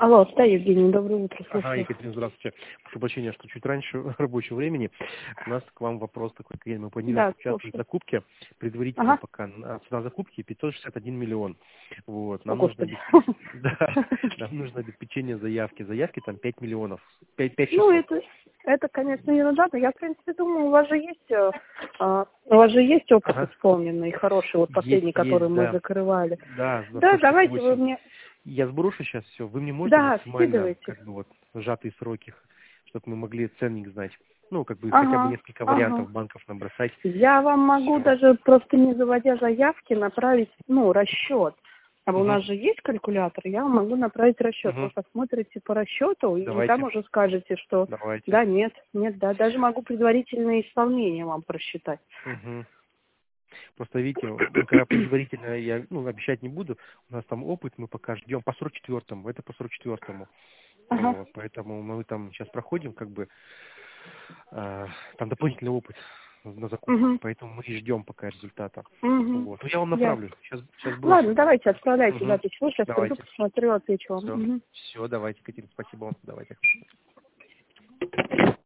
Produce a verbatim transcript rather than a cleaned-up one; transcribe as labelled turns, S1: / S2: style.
S1: Алло, да, Евгений, доброе утро,
S2: Ага,
S1: слушаю.
S2: Екатерина, здравствуйте. Прошу прощения, что чуть раньше рабочего времени. У нас к вам вопрос такой. Мы планируем
S1: Да,
S2: участвовать в
S1: слушаю.
S2: закупке. Предварительно
S1: Ага.
S2: пока а, цена закупки пятьсот шестьдесят один миллион. Вот.
S1: О,
S2: Нам нужно
S1: Господи.
S2: обеспечить, да, нам нужно обеспечение заявки. Заявки там пять миллионов. пять
S1: Ну,
S2: шестьсот.
S1: это, это, конечно, ерунда, но я, в принципе, думаю, у вас же есть, э, а, у вас же есть опыт
S2: Ага.
S1: исполненный, хороший, вот
S2: Есть,
S1: последний, который
S2: есть,
S1: мы
S2: да.
S1: закрывали.
S2: Да, за
S1: Да,
S2: сто шестьдесят
S1: давайте вы
S2: восемь.
S1: мне,
S2: Я сброшу сейчас все. Вы мне можете
S1: да,
S2: максимально,
S1: скидывайте.
S2: как бы вот, сжатые сроки, чтобы мы могли ценник знать. Ну, как бы хотя бы
S1: Ага,
S2: несколько
S1: ага.
S2: вариантов банков набросать.
S1: Я вам могу
S2: Все.
S1: даже просто не заводя заявки направить, ну, расчет. А у
S2: Угу.
S1: нас же есть калькулятор, я вам могу направить расчет. Вы
S2: Угу.
S1: посмотрите по расчету и там
S2: Давайте,
S1: уже скажете, что
S2: давайте.
S1: да, нет, нет, да. Даже могу предварительное исполнение вам просчитать.
S2: Угу. Просто видите, мы когда предварительно, я ну, обещать не буду, у нас там опыт, мы пока ждем по сорок четвёртому, это по сорок четвёртому.
S1: Ага.
S2: Вот, поэтому мы там сейчас проходим, как бы, э, там дополнительный опыт на закупках,
S1: Угу.
S2: поэтому мы и ждем пока результата.
S1: Угу.
S2: Вот. Ну, я вам
S1: Ясно.
S2: направлю, сейчас, сейчас
S1: Ладно,
S2: брошу.
S1: давайте отправляйте
S2: Угу.
S1: запись. Сейчас приду,
S2: Давайте.
S1: посмотрю, отвечу вам.
S2: Все.
S1: Мгм.
S2: Все, давайте, Катерина, спасибо вам. Давайте.